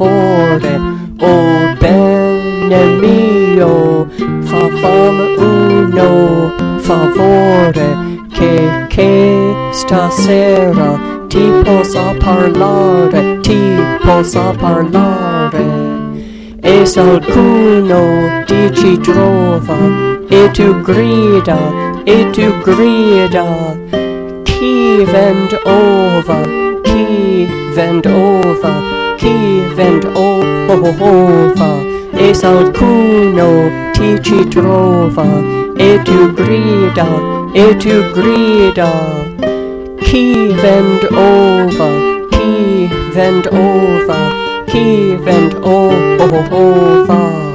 favore, o bene mio, favame uno favore, che stasera ti possa parlare, e se qualcuno ti ci trova, e tu grida, chi vend over, e se qualcuno ti ci trova, e tu grida, chi vend over,